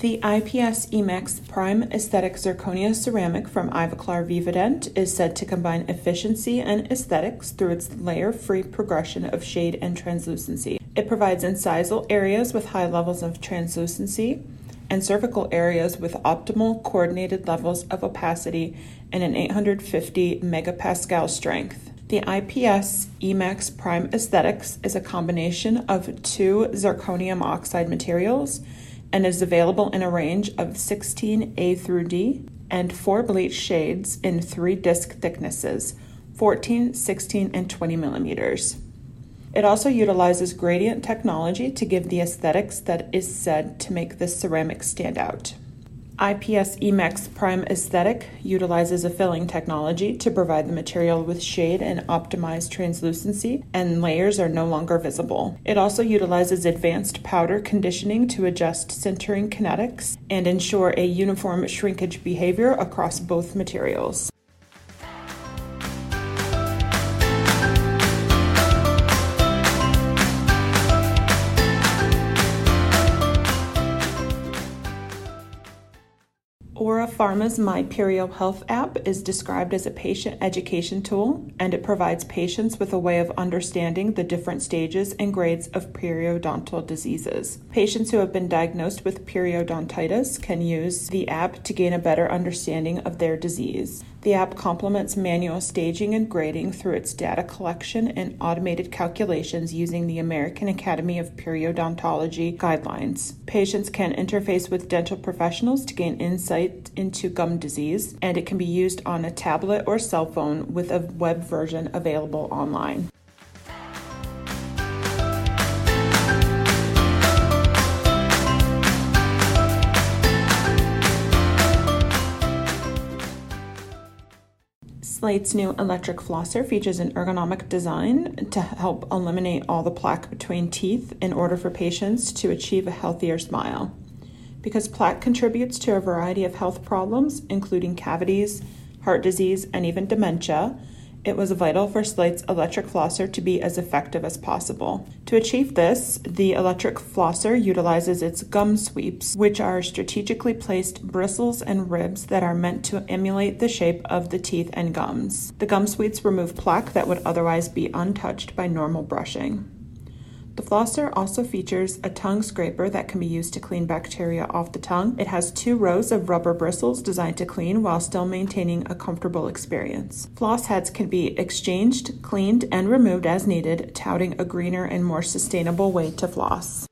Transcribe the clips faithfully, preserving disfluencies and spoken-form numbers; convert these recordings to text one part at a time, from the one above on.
The I P S E-Max Prime Aesthetic Zirconia ceramic from Ivoclar Vivadent is said to combine efficiency and aesthetics through its layer-free progression of shade and translucency. It provides incisal areas with high levels of translucency and cervical areas with optimal coordinated levels of opacity and an eight hundred fifty megapascal strength. The I P S E-Max Prime Aesthetics is a combination of two zirconium oxide materials and is available in a range of sixteen A through D and four bleach shades in three disc thicknesses, fourteen, sixteen, and twenty millimeters. It also utilizes gradient technology to give the aesthetics that is said to make this ceramic stand out. I P S E-Max Prime Aesthetic utilizes a filling technology to provide the material with shade and optimized translucency, and layers are no longer visible. It also utilizes advanced powder conditioning to adjust sintering kinetics and ensure a uniform shrinkage behavior across both materials. Aura Pharma's My Perio Health app is described as a patient education tool, and it provides patients with a way of understanding the different stages and grades of periodontal diseases. Patients who have been diagnosed with periodontitis can use the app to gain a better understanding of their disease. The app complements manual staging and grading through its data collection and automated calculations using the American Academy of Periodontology guidelines. Patients can interface with dental professionals to gain insight into gum disease, and it can be used on a tablet or cell phone with a web version available online. Slate's new electric flosser features an ergonomic design to help eliminate all the plaque between teeth in order for patients to achieve a healthier smile. Because plaque contributes to a variety of health problems, including cavities, heart disease, and even dementia, it was vital for Slate's electric flosser to be as effective as possible. To achieve this, the electric flosser utilizes its gum sweeps, which are strategically placed bristles and ribs that are meant to emulate the shape of the teeth and gums. The gum sweeps remove plaque that would otherwise be untouched by normal brushing. The flosser also features a tongue scraper that can be used to clean bacteria off the tongue. It has two rows of rubber bristles designed to clean while still maintaining a comfortable experience. Floss heads can be exchanged, cleaned, and removed as needed, touting a greener and more sustainable way to floss.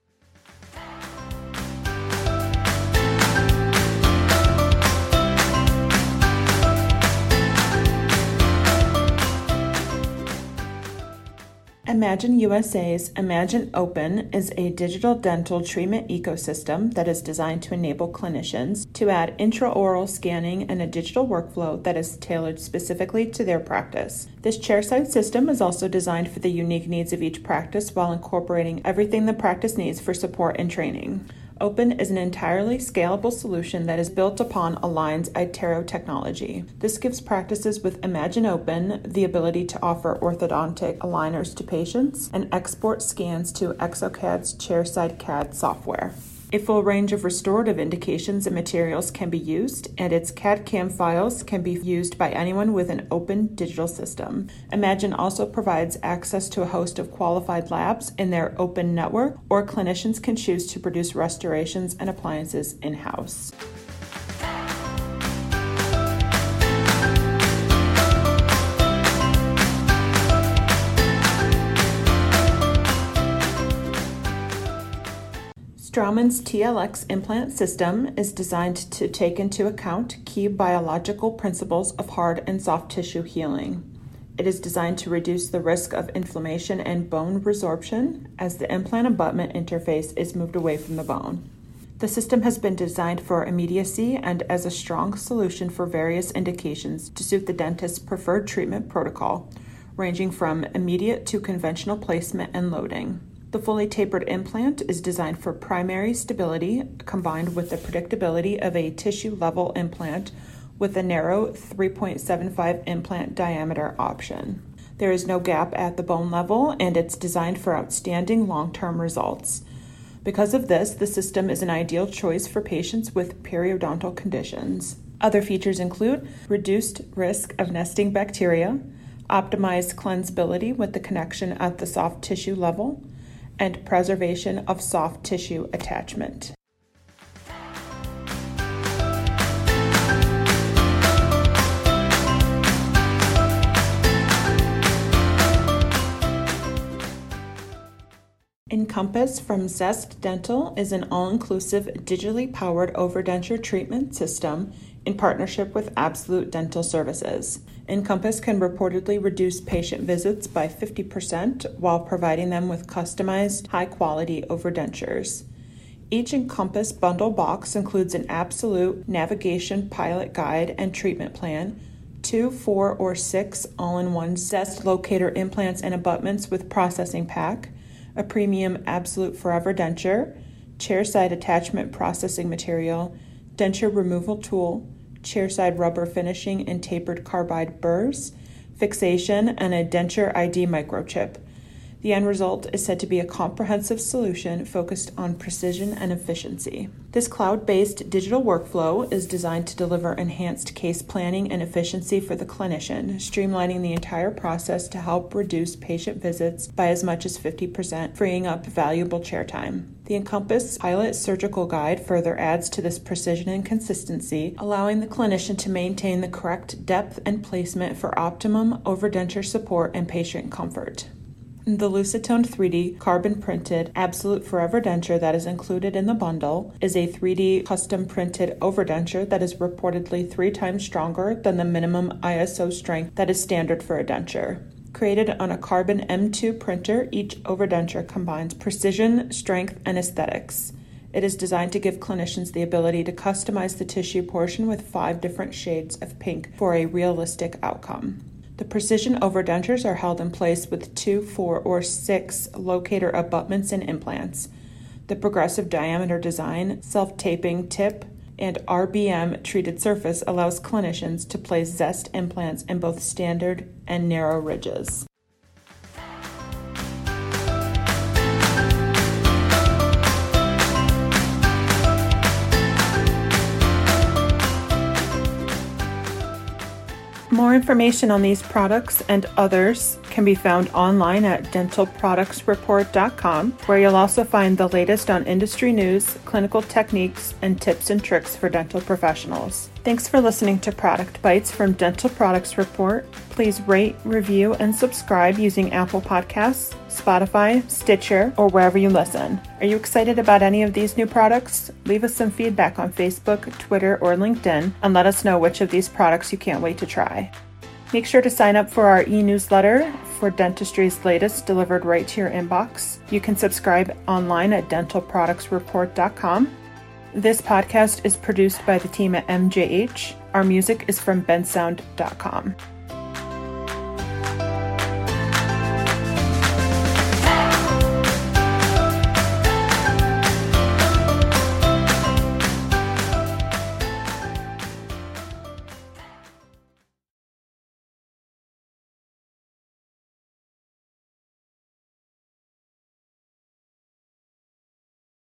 Imagine U S A's Imagine Open is a digital dental treatment ecosystem that is designed to enable clinicians to add intraoral scanning and a digital workflow that is tailored specifically to their practice. This chairside system is also designed for the unique needs of each practice while incorporating everything the practice needs for support and training. Open is an entirely scalable solution that is built upon Align's iTero technology. This gives practices with Imagine Open the ability to offer orthodontic aligners to patients and export scans to exocad's chairside C A D software. A full range of restorative indications and materials can be used, and its C A D C A M files can be used by anyone with an open digital system. Imagine also provides access to a host of qualified labs in their open network, or clinicians can choose to produce restorations and appliances in-house. Straumann's T L X implant system is designed to take into account key biological principles of hard and soft tissue healing. It is designed to reduce the risk of inflammation and bone resorption as the implant abutment interface is moved away from the bone. The system has been designed for immediacy and as a strong solution for various indications to suit the dentist's preferred treatment protocol, ranging from immediate to conventional placement and loading. The fully tapered implant is designed for primary stability combined with the predictability of a tissue-level implant with a narrow three point seven five implant diameter option. There is no gap at the bone level, and it's designed for outstanding long-term results. Because of this, the system is an ideal choice for patients with periodontal conditions. Other features include reduced risk of nesting bacteria, optimized cleansability with the connection at the soft tissue level, and preservation of soft tissue attachment. Encompass from Zest Dental is an all-inclusive, digitally powered overdenture treatment system in partnership with Absolute Dental Services. Encompass can reportedly reduce patient visits by fifty percent while providing them with customized, high-quality overdentures. Each Encompass bundle box includes an Absolute navigation pilot guide and treatment plan, two, four, or six all-in-one Zest locator implants and abutments with processing pack, a premium Absolute Forever denture, chairside attachment processing material, denture removal tool, chairside rubber finishing and tapered carbide burrs, fixation, and a denture I D microchip. The end result is said to be a comprehensive solution focused on precision and efficiency. This cloud-based digital workflow is designed to deliver enhanced case planning and efficiency for the clinician, streamlining the entire process to help reduce patient visits by as much as fifty percent, freeing up valuable chair time. The Encompass Pilot Surgical Guide further adds to this precision and consistency, allowing the clinician to maintain the correct depth and placement for optimum overdenture support and patient comfort. The Lucitone three D carbon-printed Absolute Forever denture that is included in the bundle is a three D custom-printed overdenture that is reportedly three times stronger than the minimum I S O strength that is standard for a denture. Created on a carbon M two printer, each overdenture combines precision, strength, and aesthetics. It is designed to give clinicians the ability to customize the tissue portion with five different shades of pink for a realistic outcome. The precision overdentures are held in place with two, four, or six locator abutments and implants. The progressive diameter design, self-taping tip, and R B M treated surface allows clinicians to place Zest implants in both standard and narrow ridges. More information on these products and others can be found online at dental products report dot com, where you'll also find the latest on industry news, clinical techniques, and tips and tricks for dental professionals. Thanks for listening to Product Bites from Dental Products Report. Please rate, review, and subscribe using Apple Podcasts, Spotify, Stitcher, or wherever you listen. Are you excited about any of these new products? Leave us some feedback on Facebook, Twitter, or LinkedIn, and let us know which of these products you can't wait to try. Make sure to sign up for our e-newsletter for dentistry's latest delivered right to your inbox. You can subscribe online at dental products report dot com. This podcast is produced by the team at M J H. Our music is from bensound dot com.